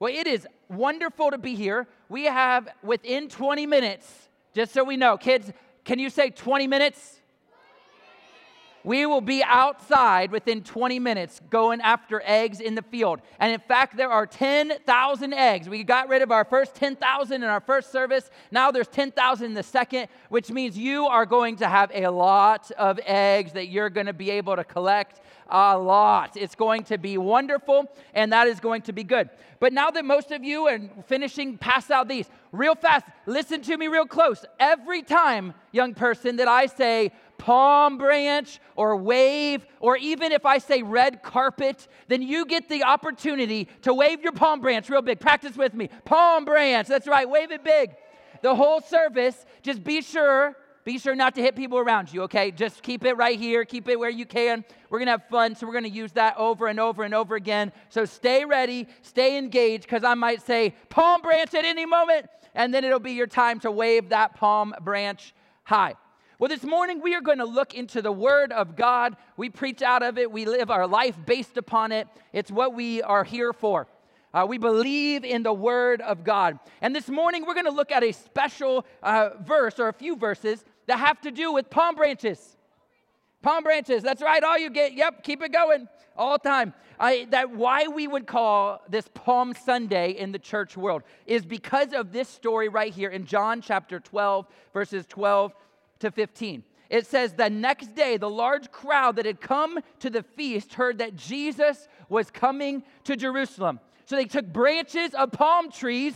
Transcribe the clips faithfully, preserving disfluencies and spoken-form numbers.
Well, it is wonderful to be here. We have within twenty minutes, just so we know, kids, can you say twenty minutes? We will be outside within twenty minutes going after eggs in the field. And in fact, there are ten thousand eggs. We got rid of our first ten thousand in our first service. Now there's ten thousand in the second, which means you are going to have a lot of eggs that you're going to be able to collect. A lot. It's going to be wonderful, and that is going to be good. But now that most of you are finishing, pass out these real fast. Listen to me real close. Every time, young person, that I say palm branch or wave, or even if I say red carpet, then you get the opportunity to wave your palm branch real big. Practice with me. Palm branch. That's right. Wave it big. The whole service, just be sure Be sure not to hit people around you, okay? Just keep it right here. Keep it where you can. We're going to have fun, so we're going to use that over and over and over again. So stay ready, stay engaged, because I might say palm branch at any moment, and then it'll be your time to wave that palm branch high. Well, this morning we are going to look into the Word of God. We preach out of it. We live our life based upon it. It's what we are here for. Uh, we believe in the Word of God. And this morning we're going to look at a special uh, verse, or a few verses, that have to do with palm branches. Palm branches, that's right, all you get. Yep, keep it going all the time. I, that why we would call this Palm Sunday in the church world is because of this story right here in John chapter twelve, verses twelve to fifteen. It says, the next day, the large crowd that had come to the feast heard that Jesus was coming to Jerusalem. So they took branches of palm trees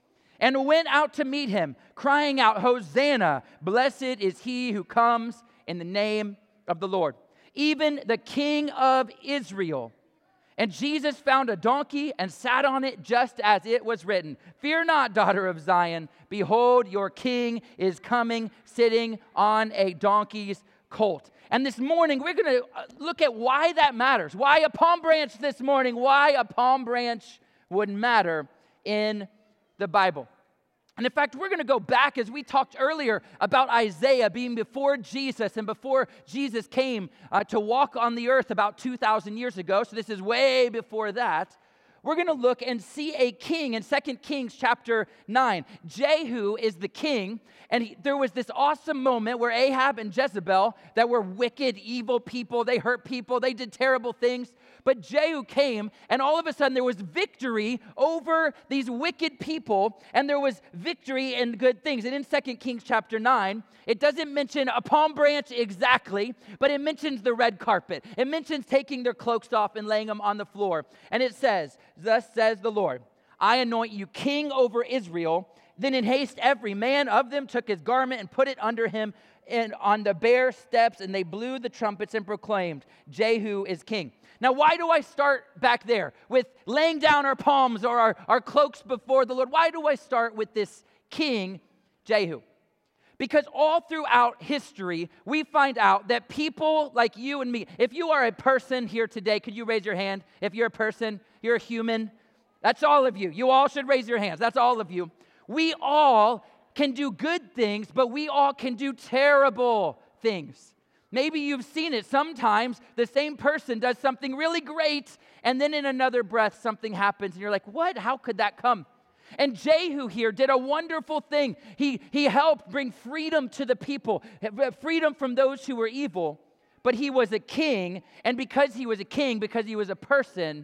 and went out to meet him, crying out, Hosanna, blessed is he who comes in the name of the Lord, even the King of Israel. And Jesus found a donkey and sat on it just as it was written, fear not, daughter of Zion, behold, your king is coming, sitting on a donkey's colt. And this morning, we're going to look at why that matters, why a palm branch this morning, why a palm branch would matter in the Bible. And in fact, we're going to go back as we talked earlier about Isaiah being before Jesus and before Jesus came uh, to walk on the earth about two thousand years ago. So this is way before that. We're going to look and see a king in Second Kings chapter nine. Jehu is the king, and he, there was this awesome moment where Ahab and Jezebel, that were wicked, evil people, they hurt people, they did terrible things. But Jehu came, and all of a sudden there was victory over these wicked people, and there was victory in good things. And in Second Kings chapter nine, it doesn't mention a palm branch exactly, but it mentions the red carpet. It mentions taking their cloaks off and laying them on the floor. And it says, thus says the Lord, I anoint you king over Israel. Then in haste every man of them took his garment and put it under him and on the bare steps, and they blew the trumpets and proclaimed, Jehu is king. Now, why do I start back there with laying down our palms or our, our cloaks before the Lord? Why do I start with this king, Jehu? Because all throughout history, we find out that people like you and me, if you are a person here today, could you raise your hand? If you're a person, you're a human, that's all of you. You all should raise your hands. That's all of you. We all can do good things, but we all can do terrible things. Maybe you've seen it. Sometimes the same person does something really great, and then in another breath, something happens, and you're like, what? How could that come? And Jehu here did a wonderful thing. He, he helped bring freedom to the people, freedom from those who were evil. But he was a king, and because he was a king, because he was a person,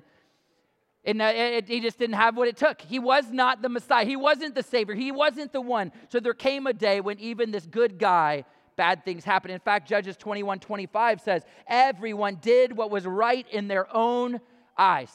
and it, it, he just didn't have what it took. He was not the Messiah. He wasn't the Savior. He wasn't the one. So there came a day when even this good guy, bad things happened. In fact, Judges twenty-one twenty-five says, everyone did what was right in their own eyes.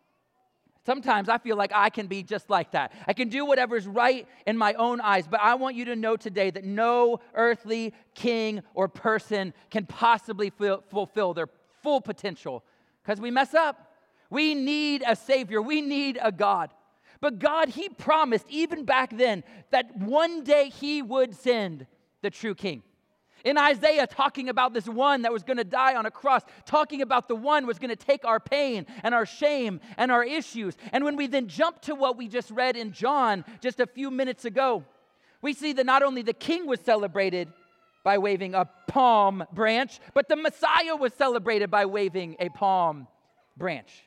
Sometimes I feel like I can be just like that. I can do whatever's right in my own eyes, but I want you to know today that no earthly king or person can possibly ful- fulfill their full potential because we mess up. We need a Savior. We need a God. But God, He promised even back then that one day He would send the true king. In Isaiah, talking about this one that was going to die on a cross, talking about the one who was going to take our pain and our shame and our issues. And when we then jump to what we just read in John just a few minutes ago, we see that not only the king was celebrated by waving a palm branch, but the Messiah was celebrated by waving a palm branch.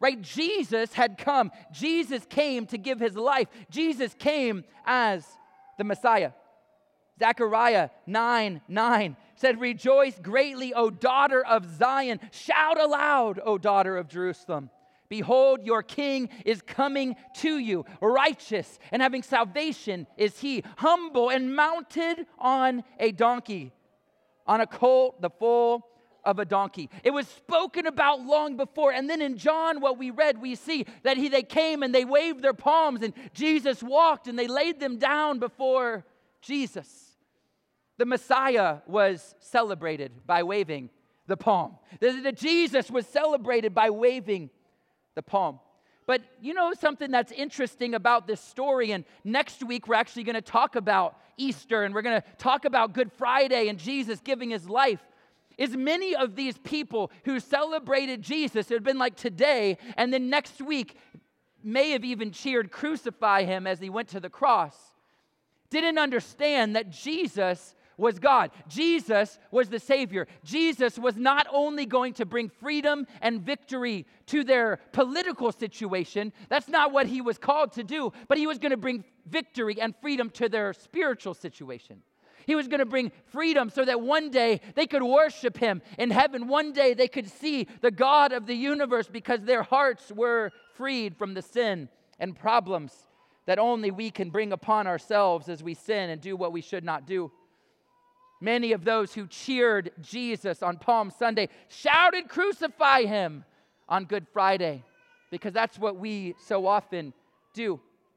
right? Jesus had come. Jesus came to give his life. Jesus came as the Messiah. Zechariah nine nine said, "Rejoice greatly, O daughter of Zion. Shout aloud, O daughter of Jerusalem. Behold, your king is coming to you. Righteous and having salvation is he, humble and mounted on a donkey, on a colt, the foal of a donkey." It was spoken about long before. And then in John, what we read, we see that he, they came and they waved their palms, and Jesus walked and they laid them down before Jesus. The Messiah was celebrated by waving the palm. The, the Jesus was celebrated by waving the palm. But you know something that's interesting about this story, and next week we're actually going to talk about Easter, and we're going to talk about Good Friday and Jesus giving his life, is many of these people who celebrated Jesus, it had been like today, and then next week may have even cheered "Crucify him" as he went to the cross, didn't understand that Jesus was God. Jesus was the Savior. Jesus was not only going to bring freedom and victory to their political situation, that's not what he was called to do, but he was going to bring victory and freedom to their spiritual situation. He was going to bring freedom so that one day they could worship him in heaven. One day they could see the God of the universe because their hearts were freed from the sin and problems that only we can bring upon ourselves as we sin and do what we should not do. Many of those who cheered Jesus on Palm Sunday shouted "Crucify him" on Good Friday, because that's what we so often do.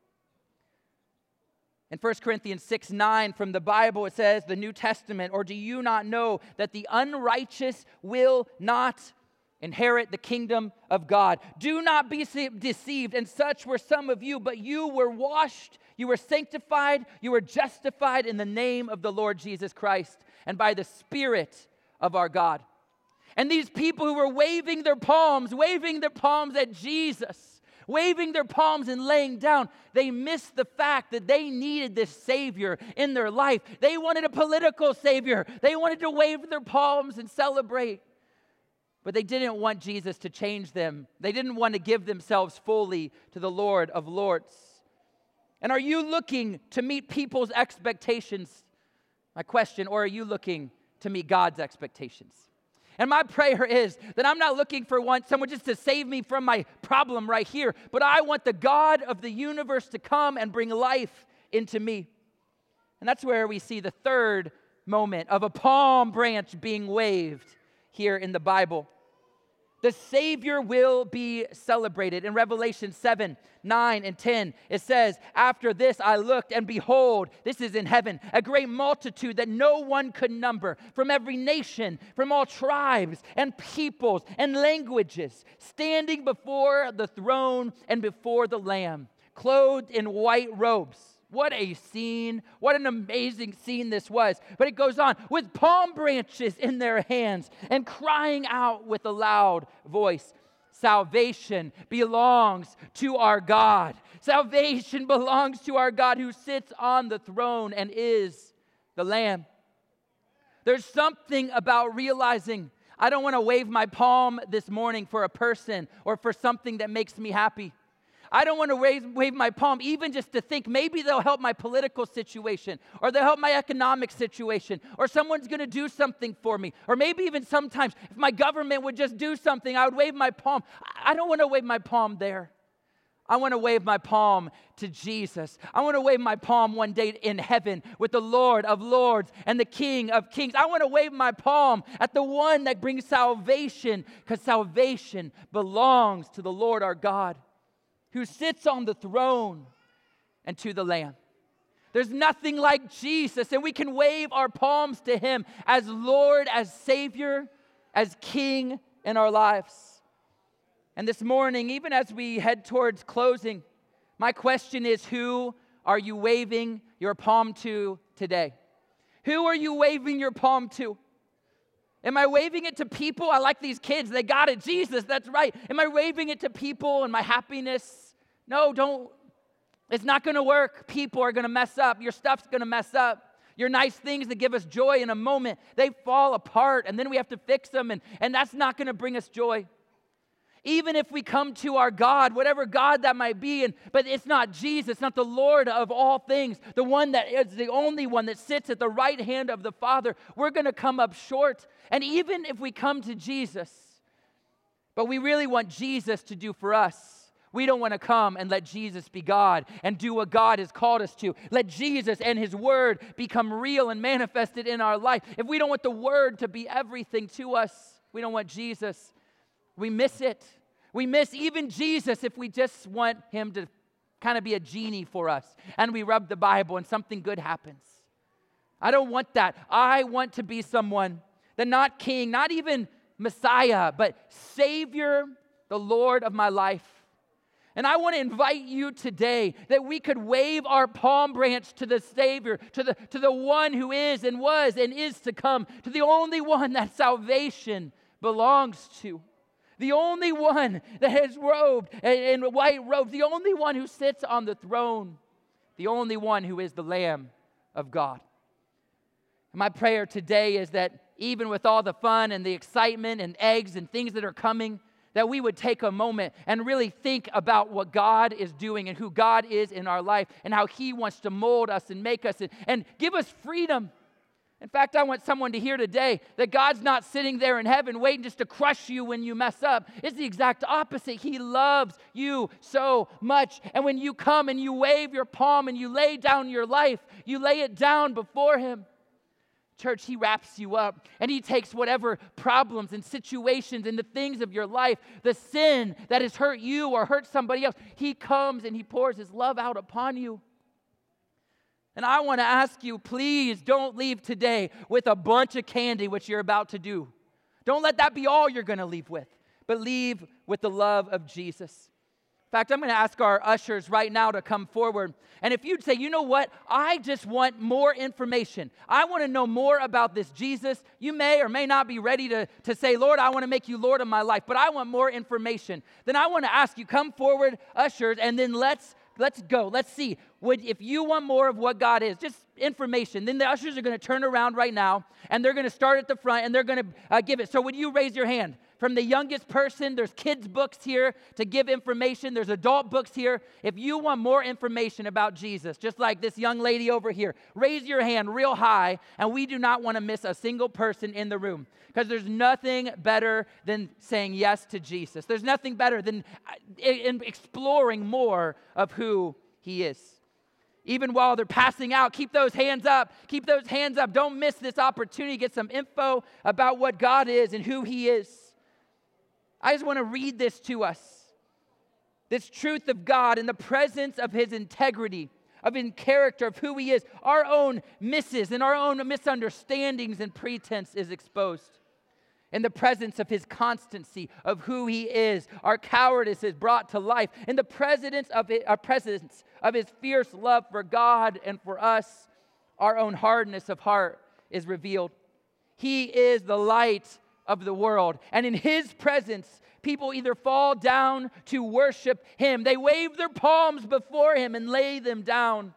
In First Corinthians six nine from the Bible, it says, the New Testament, "Or do you not know that the unrighteous will not inherit the kingdom of God? Do not be deceived, and such were some of you, but you were washed, you were sanctified, you were justified in the name of the Lord Jesus Christ and by the Spirit of our God." And these people who were waving their palms, waving their palms at Jesus, waving their palms and laying down, they missed the fact that they needed this Savior in their life. They wanted a political Savior. They wanted to wave their palms and celebrate. But they didn't want Jesus to change them. They didn't want to give themselves fully to the Lord of Lords. And are you looking to meet people's expectations? My question, or are you looking to meet God's expectations? And my prayer is that I'm not looking for one, someone just to save me from my problem right here, but I want the God of the universe to come and bring life into me. And that's where we see the third moment of a palm branch being waved here in the Bible. The Savior will be celebrated. In Revelation seven, nine, and ten, it says, "After this I looked, and behold," this is in heaven, "a great multitude that no one could number, from every nation, from all tribes and peoples and languages, standing before the throne and before the Lamb, clothed in white robes." What a scene. What an amazing scene this was. But it goes on, "with palm branches in their hands and crying out with a loud voice, 'Salvation belongs to our God. Salvation belongs to our God who sits on the throne and is the Lamb.'" There's something about realizing I don't want to wave my palm this morning for a person or for something that makes me happy. I don't want to wave, wave my palm even just to think maybe they'll help my political situation, or they'll help my economic situation, or someone's going to do something for me. Or maybe even sometimes if my government would just do something, I would wave my palm. I don't want to wave my palm there. I want to wave my palm to Jesus. I want to wave my palm one day in heaven with the Lord of Lords and the King of Kings. I want to wave my palm at the one that brings salvation, because salvation belongs to the Lord our God, who sits on the throne, and to the Lamb. There's nothing like Jesus, and we can wave our palms to him as Lord, as Savior, as King in our lives. And this morning, even as we head towards closing, my question is, who are you waving your palm to today? Who are you waving your palm to? Am I waving it to people? I like these kids. They got it. Jesus, that's right. Am I waving it to people and my happiness? No, don't. It's not going to work. People are going to mess up. Your stuff's going to mess up. Your nice things that give us joy in a moment, they fall apart, and then we have to fix them, and, and that's not going to bring us joy. Even if we come to our God, whatever God that might be, and but it's not Jesus, not the Lord of all things, the one that is the only one that sits at the right hand of the Father, we're going to come up short. And even if we come to Jesus, but we really want Jesus to do for us, we don't want to come and let Jesus be God and do what God has called us to. Let Jesus and His Word become real and manifested in our life. If we don't want the Word to be everything to us, we don't want Jesus, we miss it. We miss even Jesus if we just want Him to kind of be a genie for us and we rub the Bible and something good happens. I don't want that. I want to be someone that not king, not even Messiah, but Savior, the Lord of my life. And I want to invite you today that we could wave our palm branch to the Savior, to the, to the one who is and was and is to come, to the only one that salvation belongs to. The only one that has robed in white robes, the only one who sits on the throne, the only one who is the Lamb of God. And my prayer today is that even with all the fun and the excitement and eggs and things that are coming, that we would take a moment and really think about what God is doing and who God is in our life and how He wants to mold us and make us and, and give us freedom. In fact, I want someone to hear today that God's not sitting there in heaven waiting just to crush you when you mess up. It's the exact opposite. He loves you so much. And when you come and you wave your palm and you lay down your life, you lay it down before Him. Church, He wraps you up and He takes whatever problems and situations and the things of your life, the sin that has hurt you or hurt somebody else, He comes and He pours His love out upon you. And I want to ask you, please don't leave today with a bunch of candy, which you're about to do. Don't let that be all you're going to leave with, but leave with the love of Jesus. In fact, I'm going to ask our ushers right now to come forward. And if you'd say, you know what, I just want more information. I want to know more about this Jesus. You may or may not be ready to, to say, Lord, I want to make you Lord of my life, but I want more information. Then I want to ask you, come forward, ushers, and then let's Let's go. Let's see. Would, if you want more of what God is, just information, then the ushers are going to turn around right now, and they're going to start at the front, and they're going to uh, give it. So would you raise your hand? From the youngest person, there's kids' books here to give information. There's adult books here. If you want more information about Jesus, just like this young lady over here, raise your hand real high, and we do not want to miss a single person in the room because there's nothing better than saying yes to Jesus. There's nothing better than exploring more of who He is. Even while they're passing out, keep those hands up. Keep those hands up. Don't miss this opportunity to get some info about what God is and who He is. I just want to read this to us. This truth of God in the presence of His integrity, of His character, of who He is. Our own misses and our own misunderstandings and pretense is exposed. In the presence of His constancy, of who He is, our cowardice is brought to life. In the presence of it, our presence of His fierce love for God and for us, our own hardness of heart is revealed. He is the light of the world, and in His presence, people either fall down to worship Him, they wave their palms before Him and lay them down,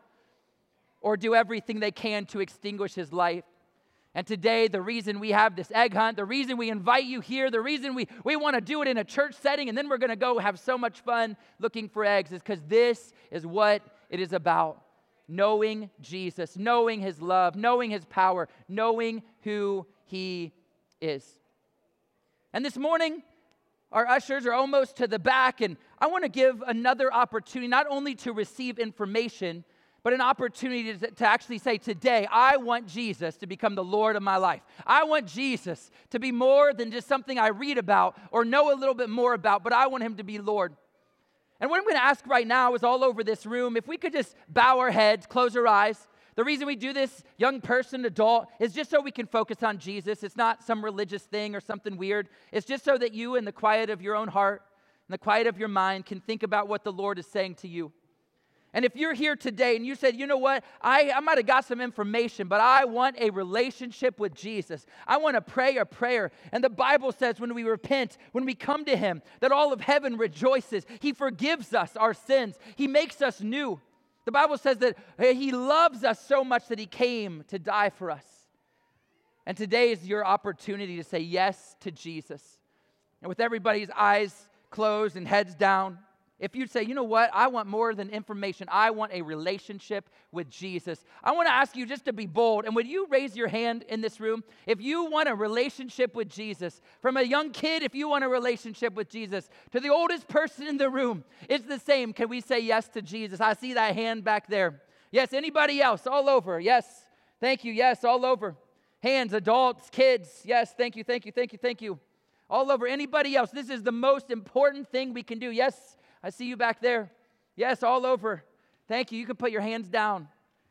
or do everything they can to extinguish His light. And today, the reason we have this egg hunt, the reason we invite you here, the reason we, we want to do it in a church setting, and then we're going to go have so much fun looking for eggs, is because this is what it is about. Knowing Jesus, knowing His love, knowing His power, knowing who He is. And this morning, our ushers are almost to the back, and I want to give another opportunity, not only to receive information, but an opportunity to, to actually say, today, I want Jesus to become the Lord of my life. I want Jesus to be more than just something I read about or know a little bit more about, but I want Him to be Lord. And what I'm going to ask right now is all over this room, if we could just bow our heads, close our eyes. The reason we do this, young person, adult, is just so we can focus on Jesus. It's not some religious thing or something weird. It's just so that you, in the quiet of your own heart, in the quiet of your mind, can think about what the Lord is saying to you. And if you're here today and you said, you know what, I, I might have got some information, but I want a relationship with Jesus. I want to pray a prayer. And the Bible says when we repent, when we come to Him, that all of heaven rejoices. He forgives us our sins. He makes us new. The Bible says that He loves us so much that He came to die for us. And today is your opportunity to say yes to Jesus. And with everybody's eyes closed and heads down, if you'd say, you know what, I want more than information. I want a relationship with Jesus. I want to ask you just to be bold. And would you raise your hand in this room? If you want a relationship with Jesus, from a young kid, if you want a relationship with Jesus, to the oldest person in the room, it's the same. Can we say yes to Jesus? I see that hand back there. Yes, anybody else? All over. Yes, thank you. Yes, all over. Hands, adults, kids. Yes, thank you, thank you, thank you, thank you. All over. Anybody else? This is the most important thing we can do. Yes, I see you back there. Yes, all over. Thank you. You can put your hands down.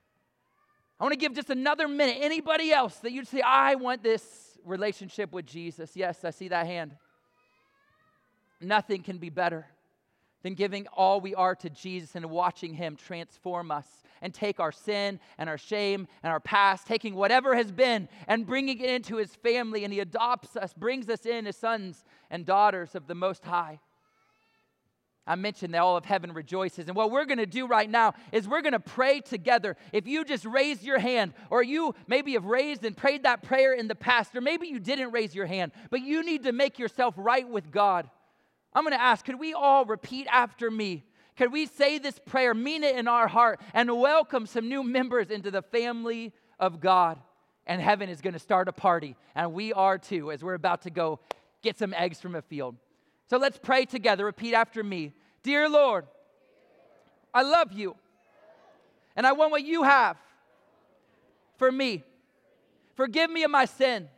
I want to give just another minute. Anybody else that you'd say, I want this relationship with Jesus? Yes, I see that hand. Nothing can be better than giving all we are to Jesus and watching him transform us and take our sin and our shame and our past, taking whatever has been and bringing it into his family, and he adopts us, brings us in as sons and daughters of the Most High. I mentioned that all of heaven rejoices. And what we're going to do right now is we're going to pray together. If you just raised your hand, or you maybe have raised and prayed that prayer in the past, or maybe you didn't raise your hand, but you need to make yourself right with God. I'm going to ask, could we all repeat after me? Could we say this prayer, mean it in our heart, and welcome some new members into the family of God? And heaven is going to start a party, and we are too, as we're about to go get some eggs from a field. So let's pray together. Repeat after me. Dear Lord, I love you, and I want what you have for me. Forgive me of my sin.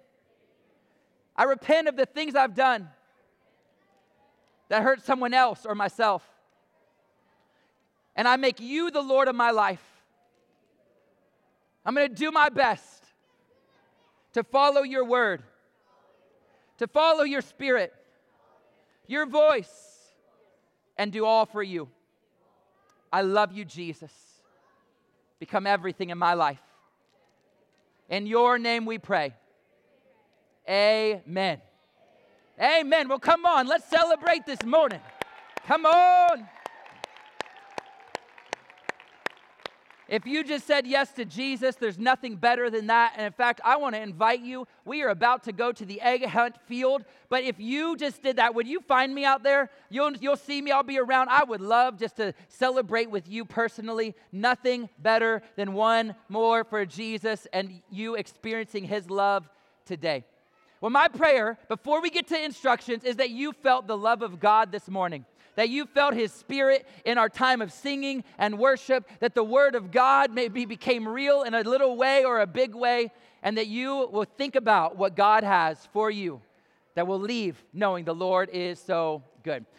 I repent of the things I've done that hurt someone else or myself. And I make you the Lord of my life. I'm going to do my best to follow your word, to follow your spirit, your voice, and do all for you. I love you, Jesus. Become everything in my life. In your name we pray. Amen. Amen. Well, come on. Let's celebrate this morning. Come on. If you just said yes to Jesus, there's nothing better than that. And in fact, I want to invite you. We are about to go to the egg hunt field. But if you just did that, would you find me out there? You'll, you'll see me. I'll be around. I would love just to celebrate with you personally. Nothing better than one more for Jesus and you experiencing his love today. Well, my prayer before we get to instructions is that you felt the love of God this morning, that you felt his spirit in our time of singing and worship, that the word of God maybe became real in a little way or a big way, and that you will think about what God has for you, that will leave knowing the Lord is so good.